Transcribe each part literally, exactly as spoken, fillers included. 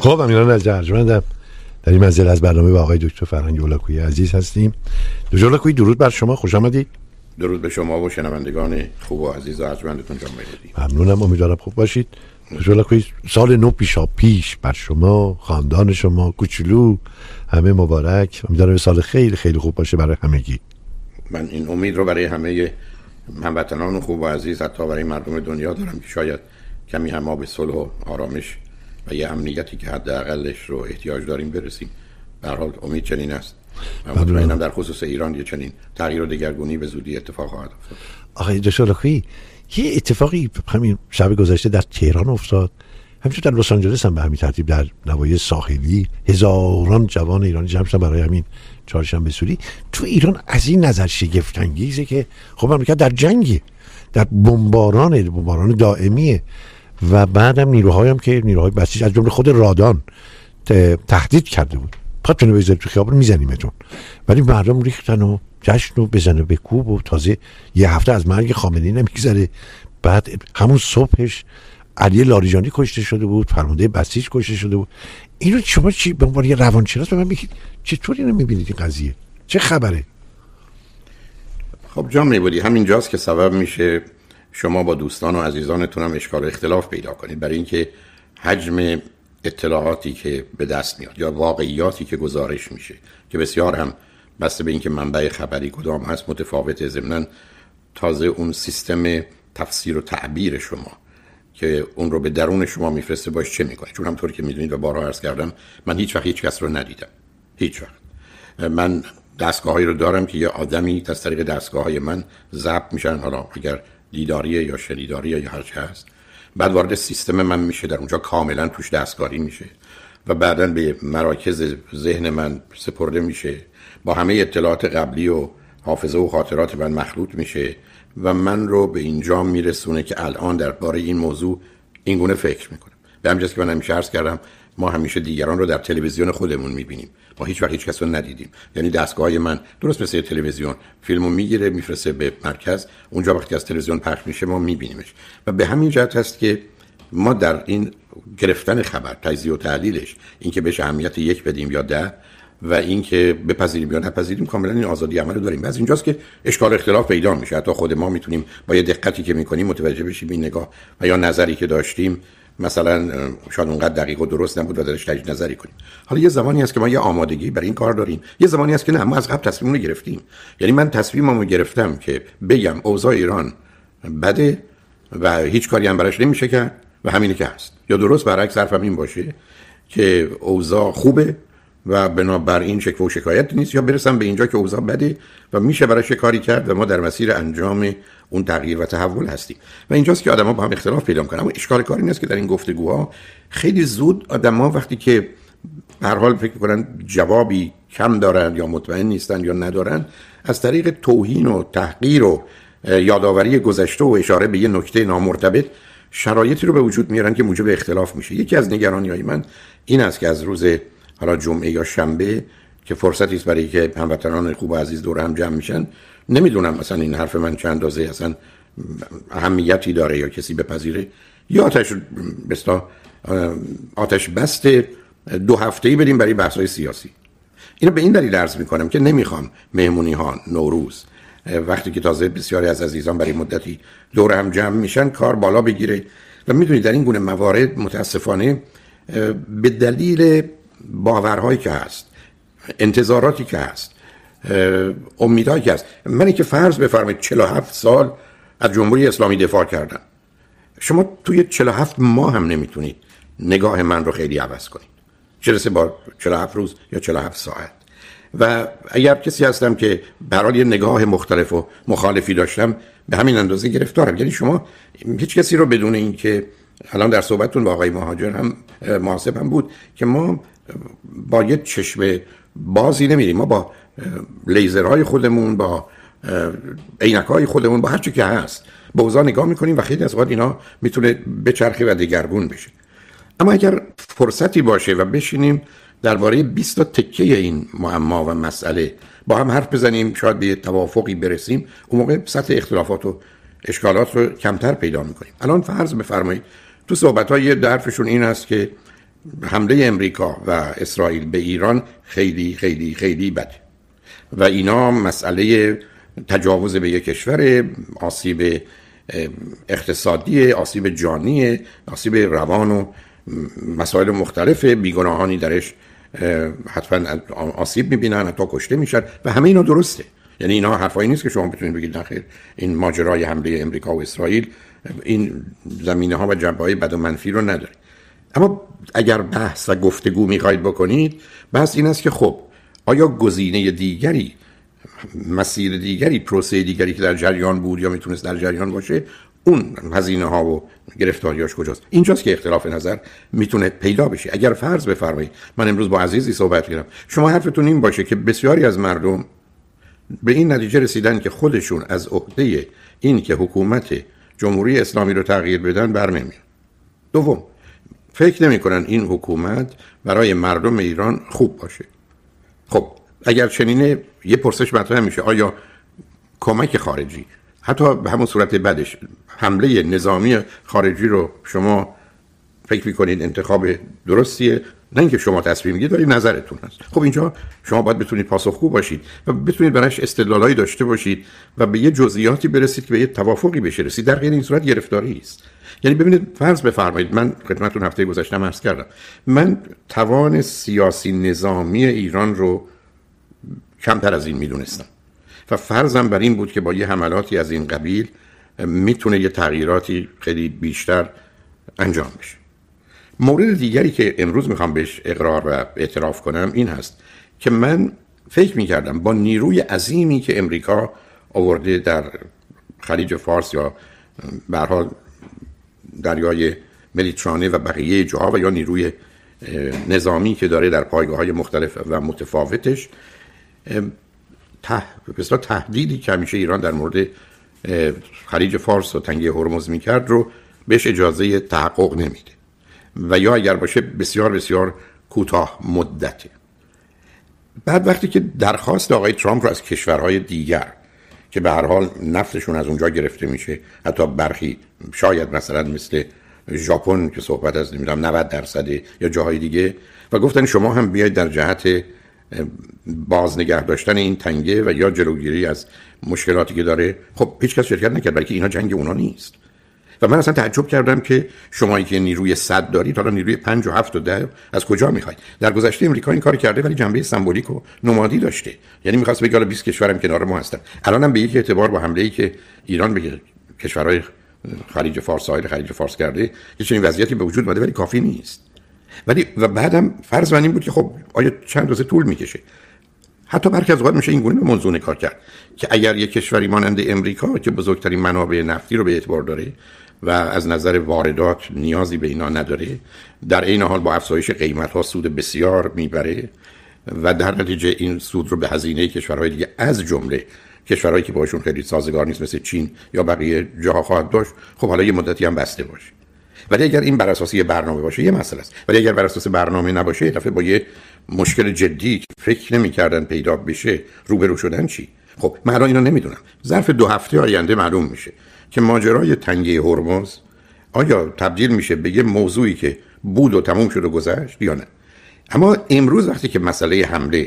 خب امیران از ارجمندم در این منزل از برنامه با آقای دکتر فرهنگ هولاکویی عزیز هستیم. دکتر هولاکویی درود بر شما، خوش آمدید. درود به شما و شنوندگان خوب و عزیز و ارجمندتون جان میدید. ممنونم، امیدوارم خوب باشید. دکتر هولاکویی سال نو پیشا پیش بر شما، خاندان شما، کوچولو همه مبارک. امیدوارم سال خیلی خیلی خوب باشه برای همگی. من این امید رو برای همه هموطنان خوب و عزیز، حتی برای مردم دنیا دارم که شاید کمی هم ما به صلح و آرامش و یه امنیتی که حداقلش رو احتیاج داریم برسیم. به هر حال امید چنین است. من مطمئنم در خصوص ایران یه چنین تغییر و دگرگونی به زودی اتفاق خواهد افتاد. آقای دکتر هولاکویی، یه اتفاقی همین شب گذشته در تهران افتاد، همینطور در لس آنجلس هم به همین ترتیب در نواحی ساحلی هزاران جوان ایرانی جمع شدن برای همین چهارشنبه سوری. تو ایران از این نظر شگفت انگیزه که خب آمریکا در جنگی، در بمباران بمباران دائمیه و بعدم نیروهایی هم که نیروهای بسیج از جمله خود رادان تهدید کرده بود پاتون رو بذارید تو خیابون میزنیمتون، ولی مردم ریختن و جشن و بزنه به کوب و تازه یه هفته از مرگ خامنه‌ای نمیگذره. بعد همون صبحش علی لاریجانی کشته شده بود، فرمانده بسیج کشته شده بود. اینو شما چی به عنوان یه روانشناس به من بگید چطور اینو میبینید این قضیه؟ چه خبره؟ خب جان میبودی همینجاست که سبب میشه شما با دوستان و عزیزانتون هم اشکال اختلاف پیدا کنید، برای اینکه حجم اطلاعاتی که به دست میاد یا واقعیاتی که گزارش میشه که بسیار هم بسته به اینکه منبع خبری کدام هست متفاوته. ضمناً تازه اون سیستم تفسیر و تعبیر شما که اون رو به درون شما میفرسته باش چه میکنه، چون همطور که میدونید و بارها عرض کردم من هیچ وقت هیچ کس رو ندیدم، هیچ وقت. من دستگاهایی رو دارم که یه آدمی از طریق دستگاه‌های من ضبط میشن، حالا اگر دیداریه یا شنیداریه یا هر چه هست، بعد وارد سیستم من میشه، در اونجا کاملا توش دستکاری میشه و بعداً به مراکز ذهن من سپرده میشه، با همه اطلاعات قبلی و حافظه و خاطرات من مخلوط میشه و من رو به اینجا میرسونه که الان درباره این موضوع این گونه فکر میکنم. به همین جاست که من همیشه عرض کردم ما همیشه دیگران رو در تلویزیون خودمون میبینیم، ما هیچ وقت هیچ کس رو ندیدیم. یعنی دستگاه‌های من درست مثل تلویزیون فیلمو میگیره میفرسته به مرکز، اونجا وقتی از تلویزیون پخش میشه ما میبینیمش و به همین جهت هست که ما در این گرفتن خبر، تجزیه و تحلیلش، اینکه بهش اهمیت یک بدیم یا ده و اینکه بپذیریم یا نپذیریم، کاملا این آزادی عمل رو داریم. از اینجاست که اشکال اختلاف پیدا میشه. حتی خود ما میتونیم با یه دقتی که میکنیم متوجه بشیم این نگاه و یا نظری که داشتیم مثلا شاید اونقدر دقیق و درست نبود و درش تجدید نظری کنیم. حالا یه زمانی هست که ما یه آمادگی برای این کار داریم، یه زمانی هست که نه، ما از قبل تصمیم رو گرفتیم. یعنی من تصمیممو گرفتم که بگم اوضاع ایران بده و هیچ کاری هم براش نمیشه کرد و همینه که هست، یا درست برعکس حرفم این باشه که اوضاع خوبه و بنابراین شکوه و شکایت نیست، یا برسم به اینجا که اوضاع بده و میشه براش کاری کرد و ما در مسیر انجام اون تغییر و تحول هستیم. و اینجاست که آدم‌ها با هم اختلاف پیدا می‌کنن. اما اشکال کاری نیست که در این گفتگوها خیلی زود آدم‌ها وقتی که به هر حال فکر می‌کنن جوابی کم دارن یا مطمئن نیستن یا ندارن، از طریق توهین و تحقیر و یادآوری گذشته و اشاره به یه نکته نامرتبط شرایطی رو به وجود میارن که موجب اختلاف میشه. یکی از نگرانی‌های من این است که از روز حالا جمعه یا شنبه که فرصتی است برای که هموطنان خوب و عزیز دور هم جمع میشن، نمیدونم مثلا این حرف من چند اندازه اصلا اهمیتی داره یا کسی بپذیره، یا آتش بستا آتش بست دو هفته‌ای بدیم برای بحث‌های سیاسی. اینو به این دلیل عرض میکنم که نمیخوام مهمونی ها نوروز وقتی که تازه بسیاری از عزیزان برای مدتی دور هم جمع میشن کار بالا بگیره. و میدونید در این گونه موارد متاسفانه به دلیل باورهایی که هست، انتظاراتی که هست، امیدهایی که هست، منی که فرض بفرمایید چهل و هفت سال از جمهوری اسلامی دفاع کردم، شما توی چهل و هفت ماه هم نمیتونید نگاه من رو خیلی عوض کنید، چه رسه با چهل و هفت روز یا چهل و هفت ساعت. و اگر کسی هستم که برای یه نگاه مختلف و مخالفی داشتم، به همین اندازه گرفتارم. یعنی شما هیچ کسی رو بدون این که الان در صحبتتون با آقای مهاجر هم محاسب هم بود که ما با یه چشم بازی نمیریم، ما با لیزرهای خودمون، با عینک‌های خودمون، با هر چی که هست به اوضاع نگاه میکنیم و خیلی از وقت اینا میتونه بچرخه و دگرگون بشه. اما اگر فرصتی باشه و بشینیم درباره بیست تا تکه این معما و مسئله با هم حرف بزنیم، شاید به توافقی برسیم، اون موقع سطح اختلافات و اشکالات رو کمتر پیدا میکنیم. الان فرض بفرمایید تو صحبت‌های یه حرفشون این است که حمله امریکا و اسرائیل به ایران خیلی خیلی خیلی بده و اینا مسئله تجاوز به یک کشور، آسیب اقتصادی، آسیب جانی، آسیب روان و مسائل مختلف، بیگناهانی درش حتما آسیب میبینن، حتی کشته میشن و همه اینا درسته. یعنی اینا حرفایی نیست که شما بتونید بگید نخیر این ماجرای حمله امریکا و اسرائیل این زمینه ها و جنبه‌های بد و منفی رو نداره. اما اگر بحث و گفتگو میخواید بکنید، بحث این است که خب آیا گزینه دیگری، مسیر دیگری، پروسه دیگری که در جریان بود یا میتونست در جریان باشه، اون هزینه ها و گرفتاریاش کجاست؟ اینجاست که اختلاف نظر میتونه پیدا بشه. اگر فرض بفرمایید من امروز با عزیزی صحبت کردم، شما حرفتون این باشه که بسیاری از مردم به این نتیجه رسیدن که خودشون از عهده این که حکومت جمهوری اسلامی رو تغییر بدن برنمیان. دوم، فکر نمی‌کنن این حکومت برای مردم ایران خوب باشه. خب اگر چنینه یه پرسش مطرح میشه، آیا کمک خارجی، حتی به همون صورت بدش، حمله نظامی خارجی رو شما فکر می‌کنید انتخاب درستیه؟ نه اینکه شما تصمیم میگیرید ولی نظرتون هست. خب اینجا شما باید بتونید پاسخگو باشید و بتونید براش استدلالایی داشته باشید و به یه جزئیاتی برسید که به یه توافقی بشه رسید. در غیر این صورت گرفتاری است. یعنی ببینید فرض بفرمایید، من خدمتتون هفته گذشته عرض کردم من توان سیاسی نظامی ایران رو کمتر از این میدونستم و فرضم بر این بود که با یه حملاتی از این قبیل میتونه یه تغییراتی خیلی بیشتر انجام بشه. مورد دیگری که امروز میخوام بهش اقرار و اعتراف کنم این هست که من فکر میکردم با نیروی عظیمی که امریکا آورده در خلیج فارس یا به هر حال دریای مدیترانه و بقیه جاها و یا نیروی نظامی که داره در پایگاه‌های مختلف و متفاوتش، ته... بسیار تهدیدی که همیشه ایران در مورد خلیج فارس و تنگه هرمز میکرد رو بهش اجازه تحقق نمیده و یا اگر باشه بسیار بسیار کوتاه مدته. بعد وقتی که درخواست آقای ترامپ رو از کشورهای دیگر که به هر حال نفتشون از اونجا گرفته میشه، حتی برخی شاید مثلا مثل ژاپن که صحبت از نمیدونم نود درصد یا جاهای دیگه، و گفتن شما هم بیاید در جهت بازنگه داشتن این تنگه و یا جلوگیری از مشکلاتی که داره، خب هیچ کس شرکت نکرد، بلکه اینا جنگ اونا نیست. و من اصلا تعجب کردم که شمایی که نیروی صد دارید حالا نیروی پنج و هفت و ده از کجا میخواید؟ در گذشته امریکا این کار کرده ولی جنبه سمبولیک و نمادی داشته، یعنی میخواست بگه حالا بیست کشورم کنار ما هستن. الانم به یک اعتبار با حمله‌ای که ایران به کشورهای خلیج فارس، ساحل خلیج فارس کرده، یه چنین وضعیتی به وجود اومده ولی کافی نیست. ولی و بعدم فرض من این بود که خب آیا چند روز طول میکشه؟ حتی برخی از اوقات میشه این گونه به موضوع کار کرد که اگر یک کشوری مانند امریکا که بزرگترین منابع نفتی رو به اعتبار داره و از نظر واردات نیازی به اینا نداره، در این حال با افزایش قیمت‌ها سود بسیار میبره و در نتیجه این سود رو به هزینه کشورهای دیگه از جمله کشورهایی که باشون خیلی سازگار نیست مثل چین یا بقیه جاها خواهد داشت، خب حالا یه مدتی هم بسته باشه. ولی اگر این بر اساس یه برنامه باشه یه مسئله است، ولی اگر بر اساس برنامه نباشه، دفعه با یه مشکل جدی که فکر نمی‌کردن پیدا بشه روبرو شدن چی؟ خب من الان اینو نمیدونم. ظرف دو هفته آینده معلوم میشه که ماجرای تنگه هرمز آیا تبدیل میشه به یه موضوعی که بود و تموم شد و گذشت یا نه. اما امروز وقتی که مسئله حمله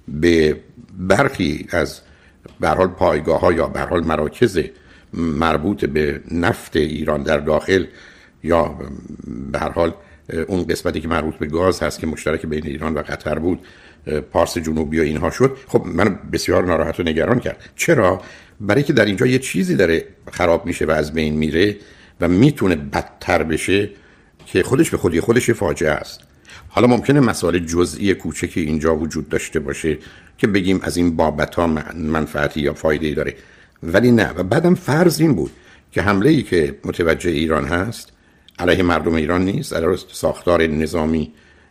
به برخی از به هر حال پایگاه‌ها یا به هر حال مراکز مربوط به نفت ایران در داخل یا به هر حال اون قسمتی که مربوط به گاز هست که مشترک بین ایران و قطر بود، پارس جنوبی و اینها شد، خب من بسیار ناراحت و نگران کرد. چرا؟ برای که در اینجا یه چیزی داره خراب میشه و از بین میره و میتونه بدتر بشه که خودش به خودی خودش فاجعه است. حالا ممکنه مسائل جزئی کوچکی اینجا وجود داشته باشه که بگیم از این بابت‌ها منفعتی یا فایده‌ای داره، ولی نه. و بعدم فرض این بود که حمله‌ای که متوجه ایران هست علیه مردم ایران نیست، علیه ساختار نظامی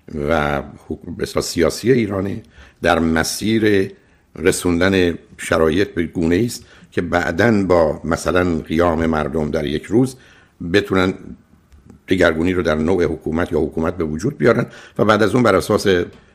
و بسیار سیاسی ایرانه، در مسیر رسوندن شرایط به گونه‌ای است که بعداً با مثلا قیام مردم در یک روز بتونن دگرگونی رو در نوع حکومت یا حکومت به وجود بیارن و بعد از اون بر اساس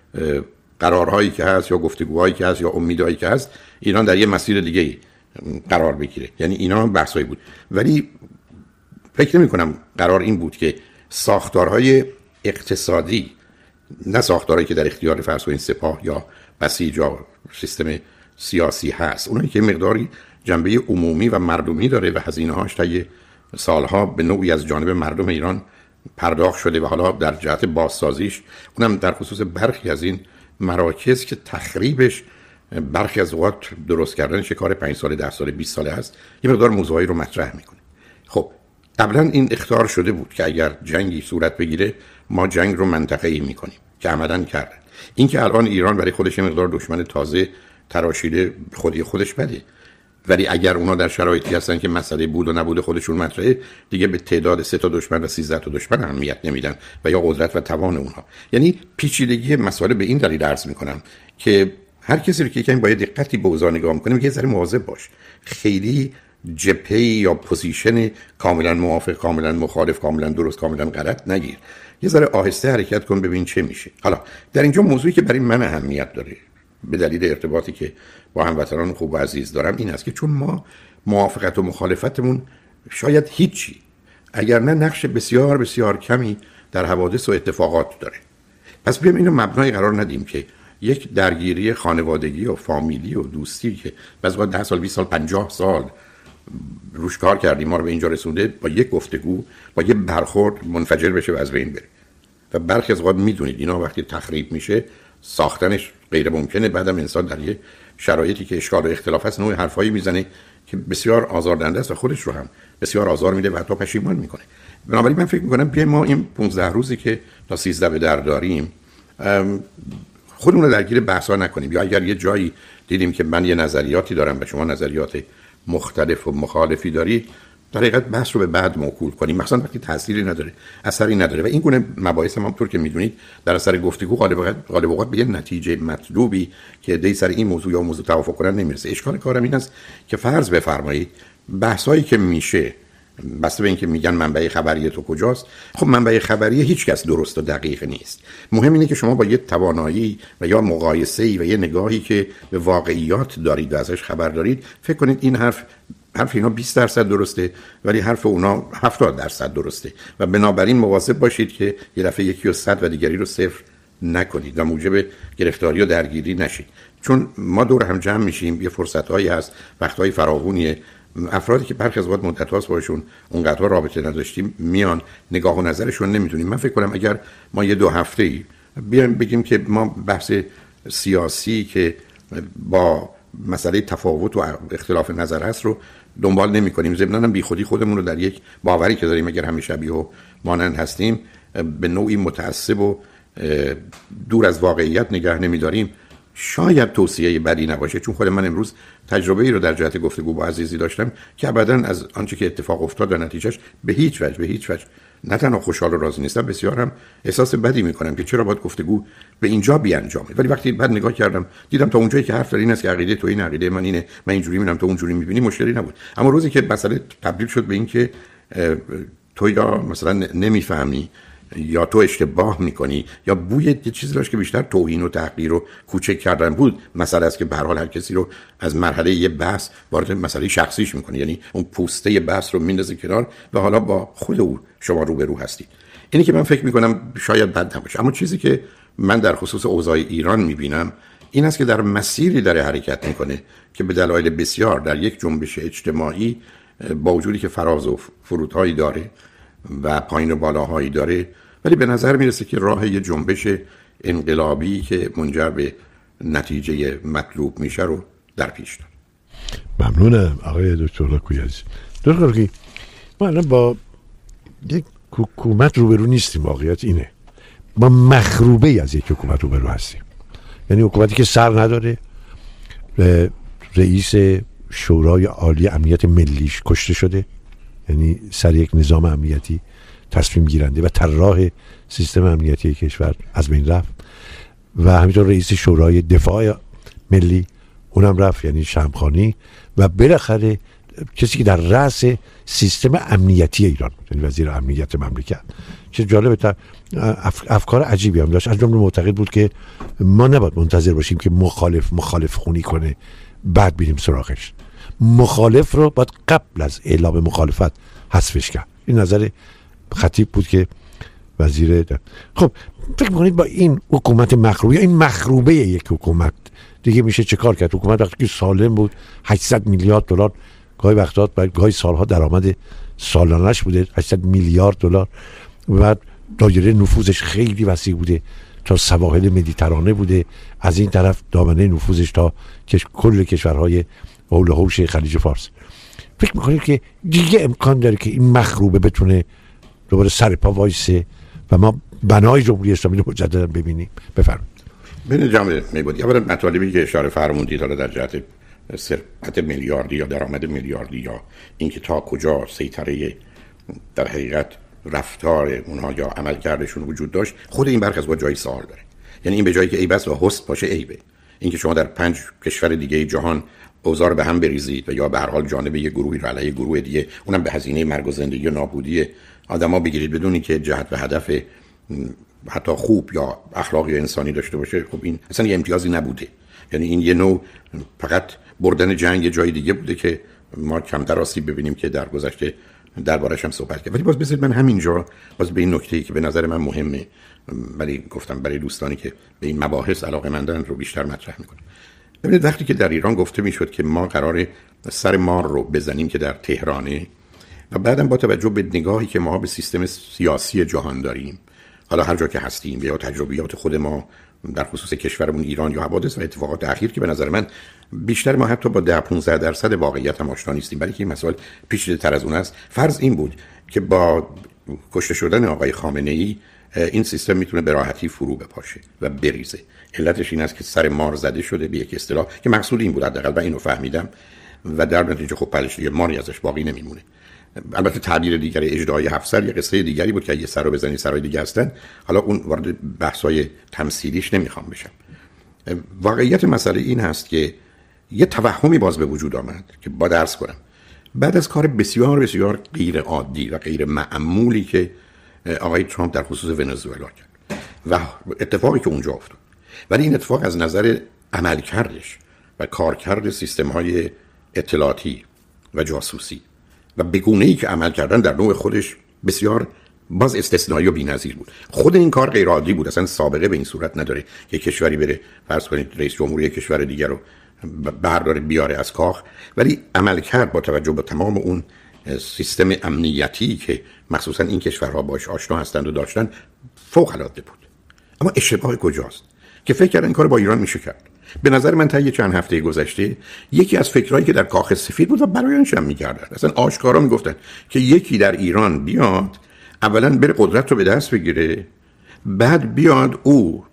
قرارهایی که هست یا گفتگوهایی که هست یا امیدهایی که هست ایران در یه مسیر دیگه قرار بگیره. یعنی اینا هم بحثایی بود، ولی فکر نمی کنم قرار این بود که ساختارهای اقتصادی، نه ساختاری که در اختیار فرض کنید سپاه یا بسیج یا سیستم سیاسی هست، اونایی که مقداری جنبه عمومی و مردمی داره و هزینه هاش طی سالها به نوعی از جانب مردم ایران پرداخت شده و حالا در جهت بازسازیش، اونم در خصوص برخی از این مراکز که تخریبش برخی از اوقات درست کردنش کار پنج ساله، ده ساله، بیست ساله هست، یه مقدار موضوعی رو مطرح میکنه. خب قبلا این اخطار شده بود که اگر جنگی صورت بگیره ما جنگ رو منطقه‌ای میکنیم که عملاً کردن. این که الان ایران برای خودش یه مقدار دشمن تازه تراشیده خودی خودش بده، ولی اگر اونا در شرایطی هستن که مسئله بود و نبود خودشون مطرحه، دیگه به تعداد سه تا دشمن و سیزده تا دشمن اهمیت نمیدن و یا قدرت و توان اونها. یعنی پیچیدگی مسئله به این دلیل عرض میکنم که هر کسی رو که یکم باید دقتی به اوضاع نگاه میکنه، یه ذره مواظب باش. خیلی جبهه یا پوزیشن کاملا موافق، کاملا مخالف، کاملا درست، کاملا غلط نگیر. یه ذره آهسته حرکت کن ببین چه میشه. حالا در اینجا موضوعی که برای من اهمیت داره به دلیل ارتباطی که با هموطنان خوب و عزیز دارم این است که چون ما موافقت و مخالفتمون شاید هیچی، اگر نه نقش بسیار بسیار کمی در حوادث و اتفاقات داره، پس بیایم اینو مبنای قرار ندیم که یک درگیری خانوادگی و فامیلی و دوستی که بعضی وقت ده سال، بیست سال، پنجاه سال روش کار کردیم ما رو به اینجا رسونده، با یک گفتگو، با یک برخورد منفجر بشه و از بین بره. و برخی از اوقات میدونید اینا وقتی تخریب میشه ساختنش غیر ممکنه، بعدم انسان در یه شرایطی که اشکال و اختلاف هست نوع حرفایی میزنه که بسیار آزاردهنده است و خودش رو هم بسیار آزار میده و حتی پشیمان میکنه. بنابراین من فکر میکنم بیایم ما این پانزده روزی که تا سیزده به در داریم خودمون رو درگیر بحثا نکنیم، یا اگر یه جایی دیدیم که من یه نظریاتی دارم و شما نظریات مختلف و مخالفی دارید، در حقیقت بحث رو به بعد موکول کنیم، مثلا وقتی تأثیری نداره، اثری نداره. و این گونه مباحث هم همونطور که میدونید در اثر گفتگو غالب اوقات به یه نتیجه مطلوبی که دی سر این موضوع یا موضوع توافق کنن نمیرسه. اشکال کارم این است که فرض بفرمایید بحثایی که میشه بسته به اینکه میگن منبع خبری تو کجاست، خب منبع خبری هیچ کس درست و دقیق نیست. مهم اینه که شما با یه توانایی و یا مقایسه‌ای و یه نگاهی که به واقعیات دارید و ازش خبر دارید فکر کنید این حرف حرف اینا بیست درصد درسته ولی حرف اونا هفتاد درصد درسته و بنابراین مواظب باشید که یه دفعه یکی رو صد و دیگری رو صفر نکنید و موجب گرفتاری و درگیری نشید. چون ما دور هم جمع میشیم، یه فرصت‌هایی هست، وقت‌های فراوونیه، افرادی که برخی از وقت مدت‌هاست باشون اونقدر رابطه نداشتیم میان نگاه و نظرشون نمیدونیم. من فکر کنم اگر ما یه دو هفته‌ای بیایم بگیم که ما بحث سیاسی که با مسئله تفاوت و اختلاف نظر هست رو دنبال نمی کنیم، ضمناً هم بی خودی خودمون رو در یک باوری که داریم اگر همه شبیه و مانند هستیم به نوعی متعصب و دور از واقعیت نگه نمی داریم، شاید توصیه بدی نباشه. چون خود من امروز تجربه ای رو در جهت گفتگو با عزیزی داشتم که ابداً از آنچه که اتفاق افتاد و نتیجهش به هیچ وجه به هیچ وجه نه تنها خوشحال و راضی نیستم، بسیار هم احساس بدی میکنم که چرا باید گفتگو به اینجا بیانجامه. ولی وقتی بعد نگاه کردم دیدم تا اونجایی که حرف داره این است که عقیده تو این، عقیده من اینه، من اینجوری میبینم تو اونجوری میبینی، مشکلی نبود. اما روزی که مسئله تبدیل شد به این که تو یا مثلا نمیفهمی یا تو اشتباه میکنی یا بوی یه چیزی داشت که بیشتر توهین و تحقیر و کوچک کردن بود، مسئله است که به هر حال هر کسی رو از مرحله یه بحث وارد مسئله شخصیش میکنه، یعنی اون پوسته بحث رو میندازه کنار و حالا با خود او شما رو به رو هستید. اینی که من فکر میکنم شاید بد نباشه. اما چیزی که من در خصوص اوضاع ایران میبینم این است که در مسیری داره حرکت میکنه که به دلایل بسیار در یک جنبش اجتماعی با وجودی که فراز و فرودهایی داره و پایین و بالاهایی داره، ولی به نظر میرسه که راه یه جنبش انقلابی که منجر به نتیجه مطلوب میشه رو در پیش داره. ممنونم آقای دکتر لاکویی عزیز. دکتر لاکویی، ما الان با یک حکومت روبرو نیستیم، واقعیت اینه ما مخروبه ای از یک حکومت روبرو هستیم. یعنی حکومتی که سر نداره، رئیس شورای عالی امنیت ملیش کشته شده، یعنی سر یک نظام امنیتی تصمیم گیرنده و طراح سیستم امنیتی کشور از بین رفت و همینطور رئیس شورای دفاع ملی اونم رفت، یعنی شمخانی، و بالاخره کسی که در رأس سیستم امنیتی ایران یعنی وزیر امنیت مملکت. چه جالبه، اف... افکار عجیبی هم داشت. از جمله معتقد بود که ما نباید منتظر باشیم که مخالف مخالف خونی کنه بعد بریم سراغش، مخالف رو باید قبل از اعلام مخالفت حذفش کرد. این نظر خطیب بود که وزیر ده. خب فکر می‌کنید با این حکومت مخروبه، این مخروبه یک حکومت دیگه میشه چه کار کرد؟ حکومت وقتی که سالم بود هشتصد میلیارد دلار گاهی وقتا گاهی سالها درآمد سالانش بوده، هشتصد میلیارد دلار، بعد دایره نفوذش خیلی وسیع بوده، تا سواحل مدیترانه بوده، از این طرف دامنه نفوذش تا کل کشورهای حول و حوش خلیج فارس. فکر میکنید که دیگه امکان داره که این مخروبه بتونه دوباره سر پا وایسه و ما بنای جمهوری اسلامی رو مجددا ببینیم؟ بفرمایید. ببینید جناب میبودی، اولا مطالبی که اشاره فرمودید حالا در جهت ثروت میلیاردی یا درآمد میلیاردی یا اینکه تا کجا سیطره در حقیقت رفتار اونها یا عملکردشون وجود داشت، خود این برخلاف با جای سوال داره. یعنی این به جایی که عیب است و حسن باشه عیبه. اینکه شما در پنج کشور دیگه جهان اوضاع به هم بریزید و یا به هر حال جانب یک گروهی رو علیه گروه دیگه، اونم به هزینه مرگ و زندگی و نابودی آدما بگیرید بدون اینکه جهت و هدف حتی خوب یا اخلاقی انسانی داشته باشه، خب این اصلا یه امتیازی نبوده. یعنی این یه نوع فقط بردن جنگ جای دیگه بوده که ما کمتر آسیب ببینیم که در گذشته دربارش هم صحبت کردیم. ولی باز بذارید من همینجا باز به این نکته‌ای که به نظر من مهمه، ولی گفتم برای دوستانی که به این مباحث علاقه‌مندن رو بیشتر مطرح می‌کنم. ببینید وقتی که در ایران گفته میشد که ما قراره سر مار رو بزنیم که در تهرانه، و بعدم با توجه به نگاهی که ما به سیستم سیاسی جهان داریم، حالا هر جا که هستیم یا تجربیات خود ما در خصوص کشورمون ایران یا حوادث و اتفاقات اخیر که به نظر من بیشتر ما حتی با ده پانزده درصد واقعیت هم آشنا نیستیم، برای که این مسائل پیچیده‌تر از اون است. فرض این بود که با کشته شدن آقای خامنه‌ای این سیستم میتونه به راحتی فرو بپاشه و بریزه. علتش این است که سر مار زده شده به یک اصطلاح که مقصود این بود، حداقل من اینو فهمیدم، و در نتیجه خب پلش دیگه ماری ازش باقی نمیمونه. البته تعبیر دیگری اژدهای هفت سر یه قصه دیگری بود که یه سر رو بزنی سرای دیگه هستن، حالا اون وارد بحث‌های تمثیلیش نمیخوام بشم. واقعیت مسئله این هست که یه توهمی باز به وجود آمد که با درس کنم بعد از کار بسیار بسیار غیر عادی و غیر معمولی که آقای ترامپ در خصوص ونزوئلا کرد و اتفاقی که اونجا افتاد، ولی این اتفاق از نظر عملکردش و کارکرد سیستم‌های اطلاعاتی و جاسوسی و بگونه‌ای که عمل کردن در نوع خودش بسیار باز استثنایی و بی‌نظیر بود. خود این کار غیر عادی بود، اصلا سابقه به این صورت نداره که کشوری بره فرض کنید رئیس جمهوری کشور دیگر رو برداره بیاره از کاخ، ولی عمل کرد با توجه به تمام اون سیستم امنیتی که مخصوصا این کشورها باش آشنا هستند و داشتن فوق العاده بود. اما اشتباه کجاست؟ که فکر کردن این کار با ایران میشه کرد. به نظر من تا یه چند هفته گذشته یکی از فکرایی که در کاخ سفید بود و برایانش هم می‌کردن، اصلا آشکارا میگفتن که یکی در ایران بیاد اولا بره قدرت رو به دست بگیره، بعد بیاد او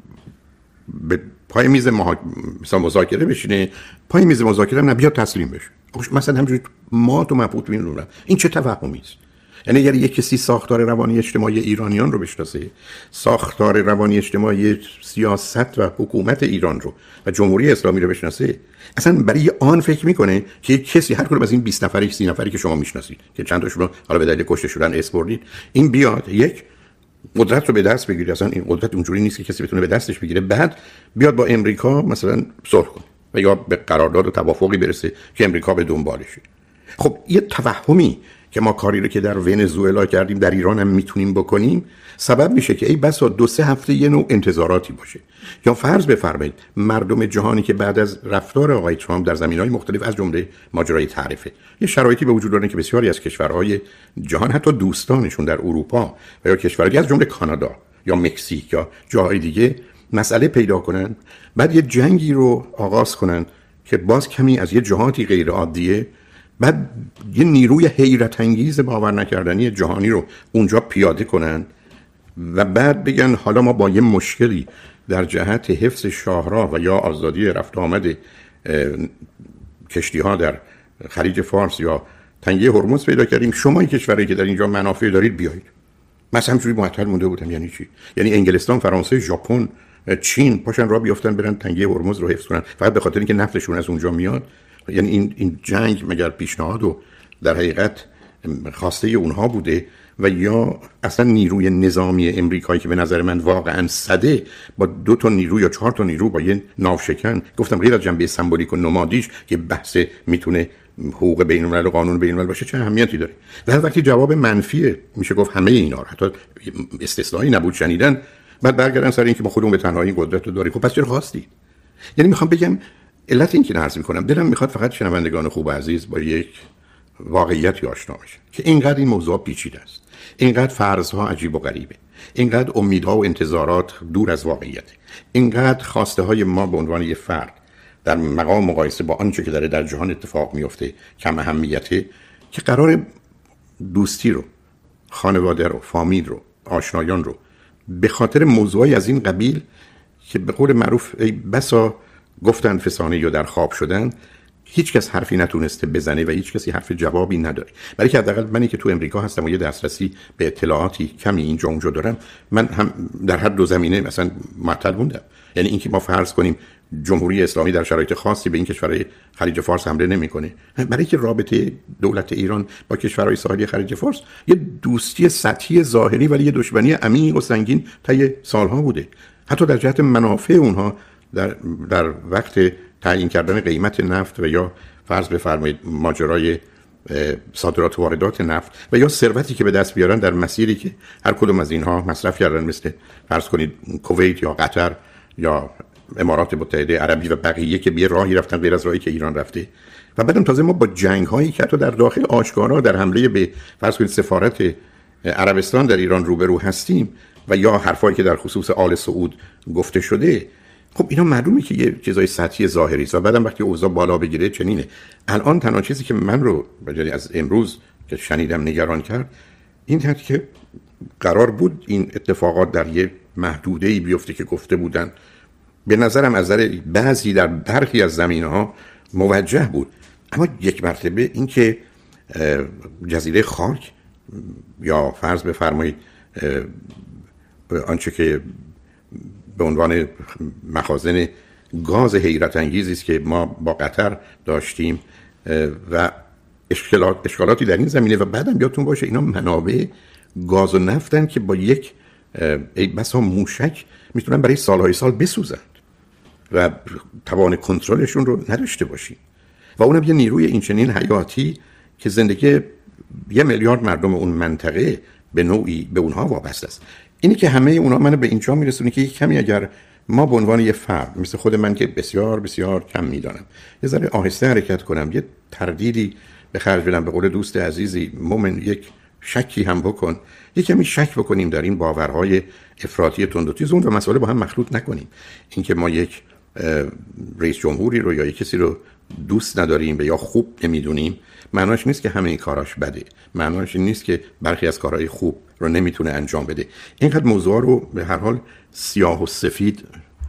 به پای میز مها... مثلا مذاکره بشینه، پای میز مذاکره هم نبیاد تسلیم بشه. مثلا همینجوری ما تو مبهوت این رو رفت. این چه توهمی است؟ یعنی اگر یک کسی ساختار روانی اجتماعی ایرانیان رو بشناسه، ساختار روانی اجتماعی سیاست و حکومت ایران رو و جمهوری اسلامی رو بشناسه، اصلا برای آن فکر میکنه که یک کسی هر کدوم از این بیست نفری سی نفری که شما میشناسید که چند تاشون رو حالا به دلیل کشته شدن اسپوردید، این بیاد یک قدرت رو به دست بگیره. اصلا این قدرت اونجوری نیست که کسی بتونه به دستش بگیره، بعد بیاد با امریکا مثلا صلح کنه و یا به قرارداد و توافقی برسه که امریکا به دنبالشه. خب یه توهمی که ما کاری رو که در ونزوئلا کردیم در ایران هم میتونیم بکنیم سبب میشه که ای بسا دو سه هفته یه نوع انتظاراتی باشه. یا فرض بفرمایید مردم جهانی که بعد از رفتار آقای ترامپ در زمینه‌های مختلف از جمله ماجرای تعرفه یه شرایطی به وجود داره که بسیاری از کشورهای جهان حتی دوستانشون در اروپا و یا کشورهای از جمله کانادا یا مکزیک یا جاهای دیگه مسئله پیدا کنن، بعد یه جنگی رو آغاز کنن که باز کمی از یه جهاتی غیر عادیه، بعد یه نیروی حیرت انگیز باور نکردنی جهانی رو اونجا پیاده کنن و بعد بگن حالا ما با یه مشکلی در جهت حفظ شاهراه و یا آزادی رفت آمد کشتی ها در خلیج فارس یا تنگه هرمز پیدا کردیم، شما این کشوری که در اینجا منافع دارید بیایید. مثلا همجوری معطل مونده بودم. یعنی چی؟ یعنی انگلستان، فرانسه، ژاپن، چین پاشن را بیافتن برن تنگه هرمز رو حفظ کنن فقط به خاطر اینکه نفتشون از اونجا میاد؟ یعنی این این جنگ مگر پیشنهاد و در حقیقت خواسته اونها بوده و یا اصلا نیروی نظامی امریکایی که به نظر من واقعا صده با دو تا نیرو یا چهار تا نیرو با یه ناوشکن، گفتم غیر از جنبه سمبولیک و نمادیش که بحث میتونه حقوق بین الملل و قانون بین الملل باشه چه اهمیتی داره؟ در وقتی جواب منفیه میشه گفت همه اینا رو حتی استثنایی نبود شنیدن، بعد برگردن سر اینکه ما خودمون به تنهایی قدرت رو داریم. خب پس چرا خواستید؟ یعنی میخوام بگم علت این که عرض میکنم دلم میخواد فقط شنوندگان خوب عزیز با یک واقعیتی آشنا بشن که اینقدر این موضوع پیچیده است، اینقدر فرضها عجیب و غریبه، اینقدر امیدها و انتظارات دور از واقعیته، اینقدر خواسته های ما به عنوان یک فرد در مقام مقایسه با آنچه که داره در جهان اتفاق میفته کم اهمیته، که قرار دوستی رو، خانواده رو، فامیل رو، آشنایان رو به خاطر موضوعی از این قبیل که به قول معروف ای بسا گفتن فسانه یا در خواب شدن، هیچ کس حرفی نتونسته بزنه و هیچ کسی حرف جوابی نداره. برای که حداقل منی که تو امریکا هستم و یه دسترسی به اطلاعاتی کمی اینجا اونجا دارم، من هم در هر دو زمینه مثلا معطل موندم. یعنی اینکه ما فرض کنیم جمهوری اسلامی در شرایط خاصی به این کشورهای خلیج فارس حمله نمیکنه، برای که رابطه دولت ایران با کشورهای ساحلی خلیج فارس یه دوستی سطحی ظاهری ولی یه دشمنی عمیق و سنگین طی سالها بوده. حتی در جهت منافع اونها در در وقت تعیین کردن قیمت نفت و یا فرض بفرمایید ماجرای صادرات و واردات نفت و یا ثروتی که به دست بیارن در مسیری که هر کدوم از اینها مصرف کردن، مثل فرض کنید کویت یا قطر یا امارات متحده عربی و بقیه که به راهی رفتن غیر از راهی که ایران رفته. و بعدم تازه ما با جنگ هایی که حتی در داخل آشکارا در حمله به فرض کنید سفارت عربستان در ایران روبرو هستیم و یا حرفایی که در خصوص آل سعود گفته شده، خب اینا معلومه که یه چیزای سطحی ظاهری است و بعدم وقتی اوضاع بالا بگیره چنینه. الان تنها چیزی که من رو بجای از امروز که شنیدم نگران کرد این هست که قرار بود این اتفاقات در یه محدوده‌ای بیفته که گفته بودن، به نظرم از نظر بعضی در برخی از زمینه‌ها موجه بود، اما یک مرتبه این که جزیره خاک یا فرض بفرمایید آنچه که به عنوان مخازن گاز حیرت انگیزی است که ما با قطر داشتیم و اشکالات اشکالاتی در این زمینه و بعدم یادتون باشه اینا منابع گاز و نفتن که با یک ای بسا موشک میتونن برای سالهای سال بسوزند و توان کنترلشون رو نداشته باشیم و اونم یه نیروی اینچنین حیاتی که زندگی یه میلیارد مردم اون منطقه به نوعی به اونها وابسته است. اینی که همه اونا منو به اینجا میرسونه که یک کمی اگر ما به عنوان یه فرد مثل خود من که بسیار بسیار کم میدانم یه ذره آهسته حرکت کنم، یه تردیدی به خرج بدم، به قول دوست عزیزی مومن یک شکی هم بکن، یک کمی شک بکنیم در این باورهای افراطی تند و تیز اون و مسئله با هم مخلوط نکنیم. اینکه ما یک رئیس جمهوری رو یا یک کسی رو دوست نداریم و یا خوب نمیدونیم معناش نیست که همه این کاراش بده، معناش نیست که برخی از کارهای خوب رو نمیتونه انجام بده. اینقدر موضوع رو به هر حال سیاه و سفید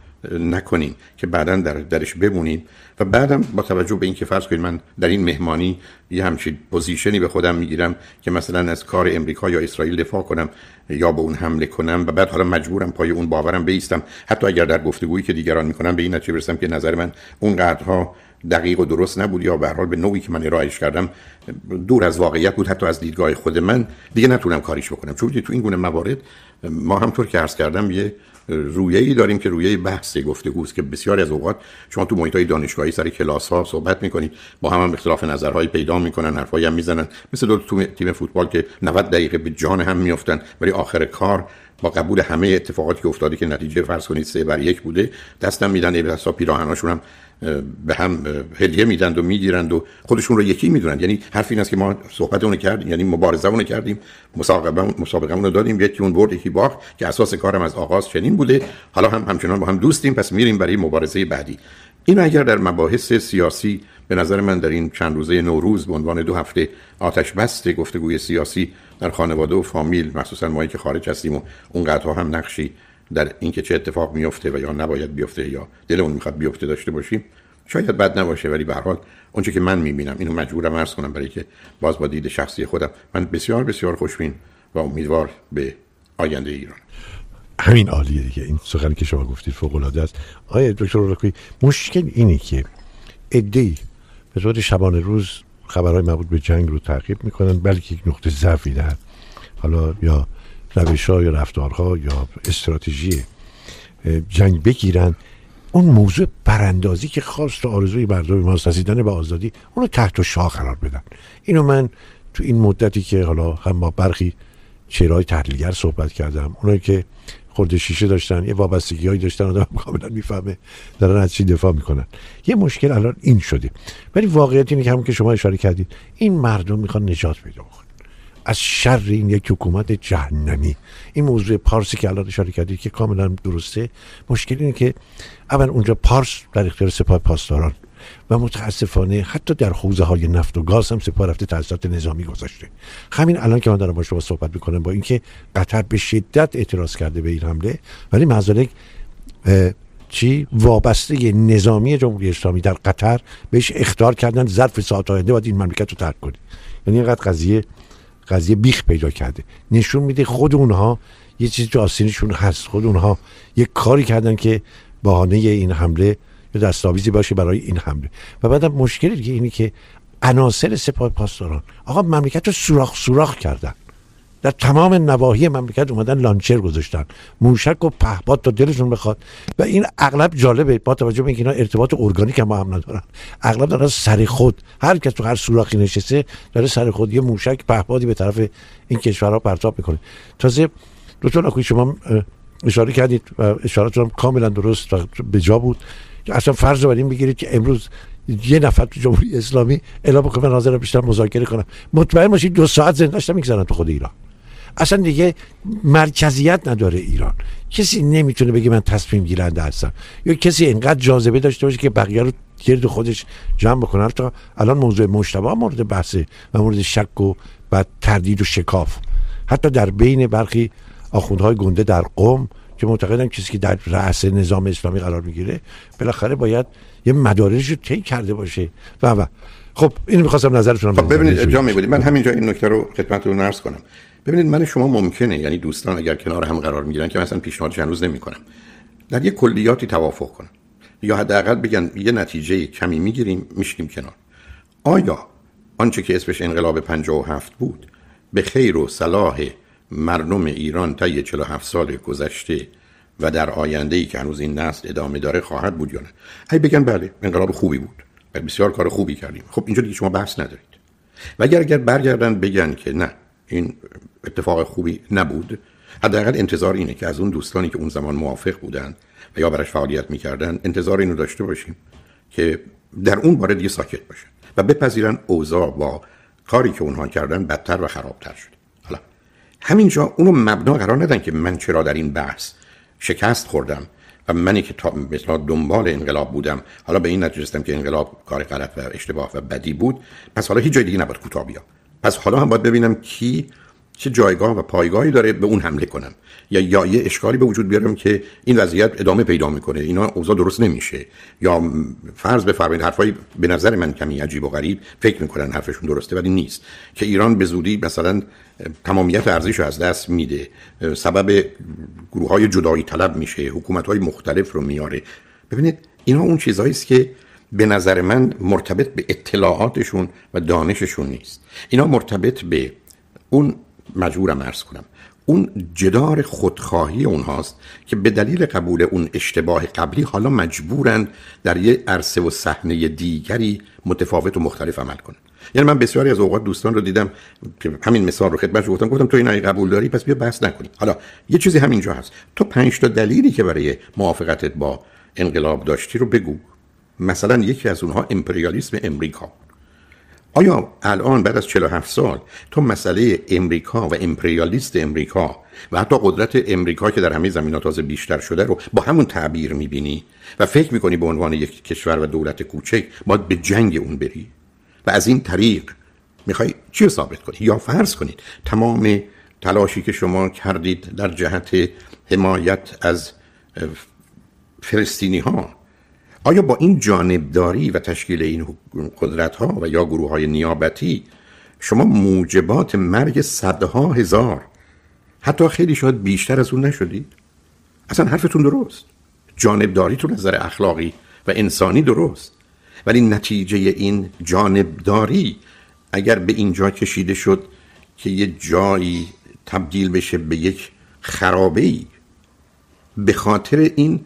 نکنیم که بعداً در درش بمونیم و بعدم با توجه به اینکه فرض کنید من در این مهمانی یه همچین پوزیشنی به خودم میگیرم که مثلا از کار امریکا یا اسرائیل دفاع کنم یا به اون حمله کنم و بعد حالا مجبورم پای اون باورم بیستم، حتی اگر در گفتگویی که دیگران میکنم به این نتیجه برسم که نظر من اونقدرها دقیق و درست نبود یا به هر حال به نوعی که من ارائهش کردم دور از واقعیت بود، حتی از دیدگاه خود من، دیگه نتونم کاریش بکنم. چون تو این گونه موارد ما همطور که عرض کردم یه رویه‌ای داریم که رویه بحث گفتگوست که بسیاری از اوقات شما تو محیط‌های دانشگاهی سر کلاس‌ها صحبت می‌کنید، با هم, هم اختلاف نظرهایی پیدا می‌کنن، حرفایی هم می‌زنن، مثل دو تو تیم فوتبال که نود دقیقه به جان هم میافتن ولی آخر کار با قبول همه اتفاقاتی که افتاده که نتیجه فرض کنید سه بر یک بوده دستم میدن ای بسا پیراهناشون هم به هم هدیه میدن و میگیرند و خودشون رو یکی میدونن. یعنی حرف این است که ما صحبتونه کردیم، یعنی مبارزه‌مون کردیم، مسابقه مسابقه‌مون رو دادیم، یکی اون برد یکی باخت که اساس کارم از آغاز چنین بوده، حالا هم همچنان با هم دوستیم، پس میریم برای مبارزه بعدی. این اگر در مباحث سیاسی به نظر من در این چند روزه نوروز به عنوان دو هفته آتش بست گفتگوی سیاسی در خانواده و فامیل، مخصوصا ما که خارج هستیم و اونقدرها هم نقشی در اینکه چه اتفاق میفته و یا نباید بیفته یا دلمون میخواد بیفته داشته باشیم، شاید بد نباشه، ولی به هر حال اونچه که من میبینم اینو مجبورم عرض کنم برای که باز با دید شخصی خودم من بسیار بسیار خوشبین و امیدوار به آینده ایران. همین عالیه دیگه، این سخنی که شما گفتید فوق العاده است. آقای دکتر رولکویی، مشکل اینه که عده‌ای به طور شبانه روز خبرهای مربوط به جنگ رو تعقیب میکنن، بلکه یک نقطه ضعفی در حالا یا روش‌ها یا رفتارها یا استراتژی جنگ بگیرن. اون موضوع براندازی که خواست آرزوی مردم ماست، رسیدن به آزادی، اونو تحت شعار قرار بدن. اینو من تو این مدتی که حالا هم با برخی چهره‌های تحلیلگر صحبت کردم، اونایی که خورده شیشه داشتن، یه وابستگی‌هایی داشتن، آدم کاملا میفهمه دارن از چی دفاع میکنن. یه مشکل الان این شده، ولی واقعیت اینه که همون که شما اشاره کردید، این مردم میخوان نجات پیدا کنن از شر این یک حکومت جهنمی. این موضوع پارسی که الان اشاره کردید که کاملا درسته. مشکل اینه که اول اونجا پارس در اختیار سپاه پاسداران و متاسفانه حتی در حوزه های نفت و گاز هم سپاه رفته تأسیسات نظامی گذاشته. همین الان که من دارم با شما صحبت میکنم، با اینکه قطر به شدت اعتراض کرده به این حمله، ولی معذالک چی وابسته نظامی جمهوری اسلامی در قطر بهش اخطار کردن ظرف ساعات آینده باید این مملکت رو ترک کنی. یعنی اینقدر قضیه قضیه بیخ پیدا کرده. نشون میده خود اونها یه چیزی تو آستینشون هست، خود اونها یک کاری کردن که بهانه این حمله یا دستاویزی باشه برای این حمله. و بعدم مشکلی دیگه اینی که عناصر سپاه پاسداران آقا مملکت رو سوراخ سوراخ کردن، در تمام نواحی مملکت اومدن لانچر گذاشتن، موشک و پهپاد تا دلشون بخواد. و این اغلب جالبه با توجه به اینکه اینا ارتباط ارگانیک هم با هم ندارن، اغلب دارن سر خود، هر کس تو هر سوراخی نشسته داره سر خود یه موشک پهپادی به طرف این کشورها پرتاب میکنه. تازه دکتر نکوی شما اشاره کردید و اشاراتتون هم کاملا درست و به جا بود. اصلا فرض بر این بگیرید که امروز یه نفر تو جمهوری اسلامی اعلام بکنه من حاضرم بیشتر مذاکره کنم، مطمئن باشید دو ساعت زنده‌اش میگذارن تو خود ایران. اصلا دیگه مرکزیت نداره ایران، کسی نمیتونه بگه من تصمیم گیرنده هستم، یا کسی اینقدر جاذبه داشته باشه که بقیه رو گرد خودش جمع بکنه. تا الان موضوع مجتمع مورد بحثه و مورد شک و بعد تردید و شکاف، حتی در بین برخی آخوندهای گنده در قم که معتقدن کسی که در رأس نظام اسلامی قرار میگیره بالاخره باید یه مدارج رو طی کرده باشه و و خب اینو می‌خواستم نظرتون رو. خب ببینید جا می‌بودید من همینجا این نکته رو خدمتتون عرض کنم. ببینید من شما ممکنه، یعنی دوستان اگر کنار هم قرار میگیرن که مثلا پیشنهادش هنوز نمی‌کنم، در یک کلیاتی توافق کنن یا حداقل بگن یه نتیجه کمی میگیریم میشیم کنار. آیا آنچه که اسمش انقلاب پنجاه و هفت بود به خیر و صلاح مردم ایران طی چهل و هفت سال گذشته و در آینده‌ای که هنوز این نسل ادامه داره خواهد بود یا نه؟ اگه بگن بله انقلاب خوبی بود، بسیار کار خوبی کردیم، خب اینجا دیگه شما بحث ندارید. و اگر اگر برگردن بگن که نه این اتفاق خوبی نبود، حداقل انتظار اینه که از اون دوستانی که اون زمان موافق بودن و یا براش فعالیت می‌کردن انتظار اینو داشته باشیم که در اون باره دیگه ساکت باشن و بپذیرن اوضاع با کاری که اونها کردن بدتر و خرابتر شد. حالا همینجا اونو مبنا قرار ندن که من چرا در این بحث شکست خوردم و منی که تا مثلا دنبال انقلاب بودم حالا به این نتیجه رسیدم که انقلاب کار غلط و اشتباه و بدی بود، پس حالا هیچ جای دیگه نباید کوتاه بیام. پس حالا هم باید ببینم کی چه جایگاه و پایگاهی داره به اون حمله کنم، یا یا یه اشکالی به وجود بیارم که این وضعیت ادامه پیدا میکنه، اینا اوضاع درست نمیشه، یا فرض بفرمایید حرفای به نظر من کمی عجیب و غریب فکر میکنن حرفشون درسته ولی نیست، که ایران به زودی مثلا تمامیت ارزشش از دست میده، سبب گروه‌های جدایی طلب میشه، حکومت‌های مختلف رو میاره. ببینید اینا اون چیزایی است که به نظر من مرتبط به اطلاعاتشون و دانششون نیست، اینا مرتبط به اون مجبورم عرض کنم اون جدار خودخواهی اونهاست که به دلیل قبول اون اشتباه قبلی حالا مجبورن در یه عرصه و صحنه دیگری متفاوت و مختلف عمل کنن. یعنی من بسیاری از اوقات دوستان رو دیدم که همین مثال رو خدمتش گفتم، گفتم تو اینایی قبول داری پس بیا بحث نکنیم. حالا یه چیزی همینجا هست، تو پنج تا دلیلی که برای موافقتت با انقلاب داشتی رو بگو. مثلا یکی از اونها امپریالیسم امریکا. آیا الان بعد از چهل و هفت سال تو مسئله امریکا و امپریالیست امریکا و حتی قدرت امریکا که در همه زمینات تازه بیشتر شده رو با همون تعبیر می‌بینی و فکر می‌کنی به عنوان یک کشور و دولت کوچک باید به جنگ اون بری و از این طریق می‌خوای چی رو ثابت کنی؟ یا فرض کنید تمام تلاشی که شما کردید در جهت حمایت از فلسطینی‌ها، آیا با این جانبداری و تشکیل این قدرت‌ها و یا گروه‌های نیابتی شما موجبات مرگ صدها هزار حتی خیلی شاید بیشتر از اون نشدید؟ اصلا حرفتون درست، جانبداریتون از نظر اخلاقی و انسانی درست، ولی نتیجه این جانبداری اگر به اینجا کشیده شد که یه جایی تبدیل بشه به یک خرابه‌ای به خاطر این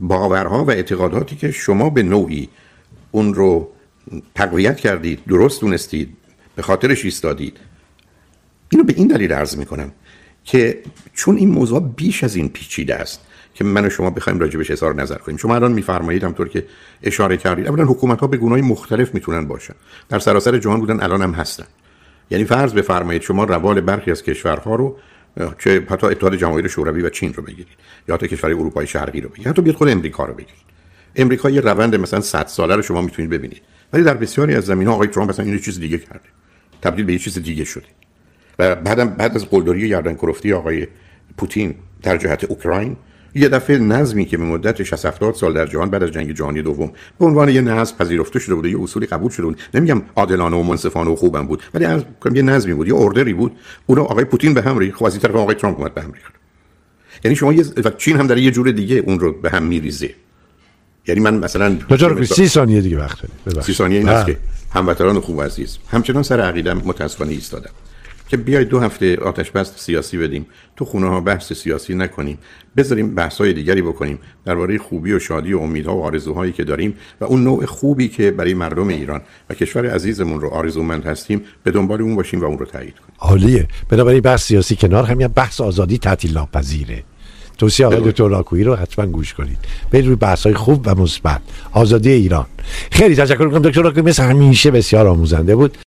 باورها و اعتقاداتی که شما به نوعی اون رو تقویت کردید، درست دونستید، به خاطرش ایستادید. اینو به این دلیل عرض میکنم که چون این موضوع بیش از این پیچیده است که من و شما بخوایم راجبش اظهار نظر کنیم. شما الان میفرمایید همونطور که اشاره کردید، اولا حکومت‌ها به گونه‌های مختلف میتونن باشن، در سراسر جهان بودن، الان هم هستن. یعنی فرض بفرمایید شما روال برخی از کشورها رو، چه حتی اتحاد جماهیر شوروی و چین رو بگیرید، یا حتی کشورهای اروپای شرقی رو بگیرید، حتی بیاد خود امریکا رو بگیرید. امریکا یه روند مثلا صد ساله رو شما میتونید ببینید، ولی در بسیاری از زمینه‌ها آقای ترامپ مثلا اینو چیز دیگه کرده، تبدیل به یه چیز دیگه شده. و بعدم بعد از قلدری گردنکلفتی آقای پوتین در جهت اوکراین، یه دفعه نظمی که به مدت شصت هفتاد سال در جهان بعد از جنگ جهانی دوم به عنوان یه نظم پذیرفته شده بود، یه اصولی قبول شده بود، نمیگم عادلانه و منصفانه و خوبم بود، ولی از یه نظمی بود، یه اوردری بود، اون آقای پوتین به هم ریخت، خب از این طرف آقای ترامپ اومد به هم ریخت. یعنی شما یه چین هم در یه جور دیگه اون رو به هم میریزه. یعنی من مثلا دکتر سی ثانیه دیگه وقت دارید. سی ثانیه این است که هموطنان خوب عزیز، همچنان سر عقیده‌ام متأسفانه ایستادم که بیاید دو هفته آتش بس سیاسی بدیم، تو خونه ها بحث سیاسی نکنیم، بذاریم بحث‌های دیگری بکنیم درباره خوبی و شادی و امیدها و آرزوهایی که داریم و اون نوع خوبی که برای مردم ایران و کشور عزیزمون رو آرزومند هستیم به دنبال اون باشیم و اون رو تایید کنیم. عالیه. بنابراین بحث سیاسی کنار، همین بحث آزادی تعطیل ناپذیره. توصیه آقای دکتر لاکویی رو حتما گوش کنید. برید روی بحث‌های خوب و مثبت. آزادی ایران. خیلی تشکر می‌کنم دکتر لاکویی، مثل همیشه بسیار آموزنده بود.